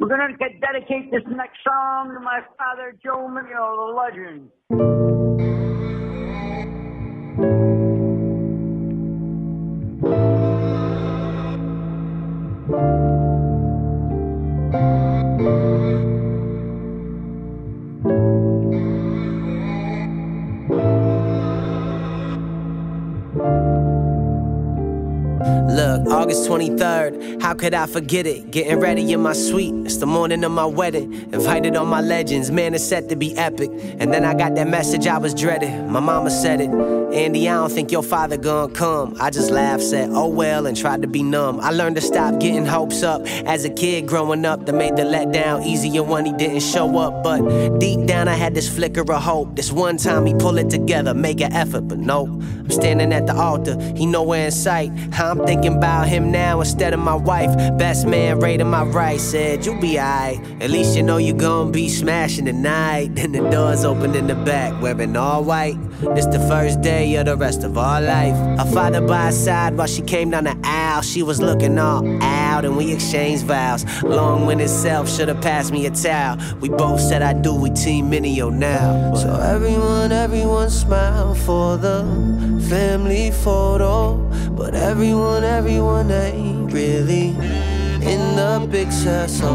We're going to dedicate this next song to my father, Joe Mineo, the legend. Look, August 23rd, how could I forget it? Getting ready in my suite, it's the morning of my wedding. Invited on my legends, man, it's set to be epic. And then I got that message I was dreading. My mama said it, Andy, I don't think your father gonna come. I just laughed, said, oh well, and tried to be numb. I learned to stop getting hopes up. As a kid growing up, that made the letdown easier when he didn't show up. But deep down I had this flicker of hope. This one time he pull it together, make an effort, but nope. I'm standing at the altar, he nowhere in sight. How I'm thinking about him now instead of my wife. Best man right on my right said, you'll be alright. At least you know you're gonna be smashing tonight. Then the doors opened in the back, wearing all white. This the first day of the rest of our life. Her father by her side while she came down the aisle. She was looking all out and we exchanged vows. Long-winded self should've passed me a towel. We both said I do, we team Mineo now. So everyone smile for the family photo. But everyone ain't really in the picture. So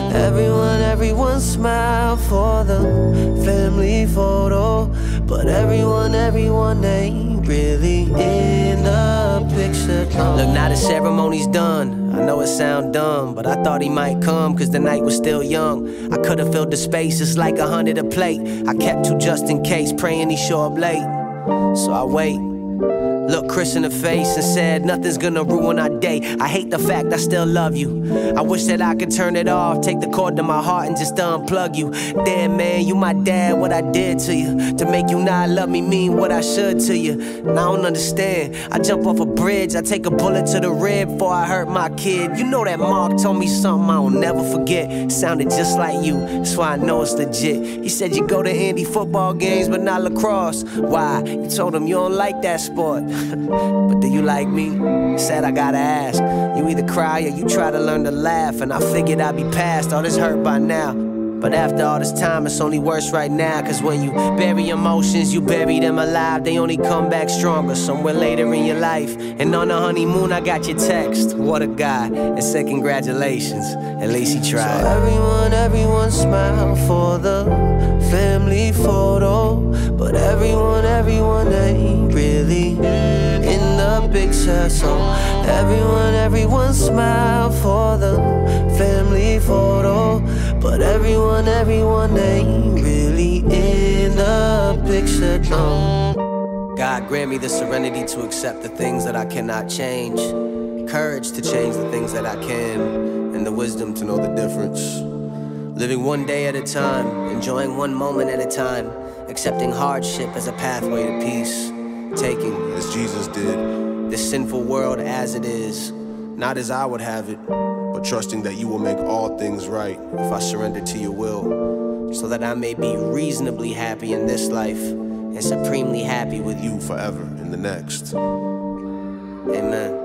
everyone smile for the family photo. But everyone ain't really in the picture. Look, now the ceremony's done. I know it sound dumb, but I thought he might come, cause the night was still young. I could've filled the space, it's like 100 a plate. I kept two just in case, praying he show up late. So I wait. Looked Chris in the face and said, nothing's gonna ruin our day. I hate the fact I still love you. I wish that I could turn it off, take the cord to my heart and just unplug you. Damn man, you my dad, what I did to you. To make you not love me mean what I should to you. And I don't understand, I jump off a bridge, I take a bullet to the rib before I hurt my kid. You know that Mark told me something I will never forget. Sounded just like you, that's why I know it's legit. He said you go to Andy football games but not lacrosse. Why? You told him you don't like that sport. But do you like me? Said I gotta ask. You either cry or you try to learn to laugh. And I figured I'd be past all this hurt by now. But after all this time, it's only worse right now. Cause when you bury emotions, you bury them alive. They only come back stronger somewhere later in your life. And on the honeymoon, I got your text. What a guy. And said congratulations. At least he tried. So everyone smile for the family photo. But everyone ain't really in the picture. So everyone smile for the family photo. But everyone ain't really in the picture, no. God grant me the serenity to accept the things that I cannot change, courage to change the things that I can, and the wisdom to know the difference. Living one day at a time, enjoying one moment at a time, accepting hardship as a pathway to peace, taking, as Jesus did, this sinful world as it is, not as I would have it, but trusting that you will make all things right if I surrender to your will, so that I may be reasonably happy in this life and supremely happy with you forever in the next. Amen.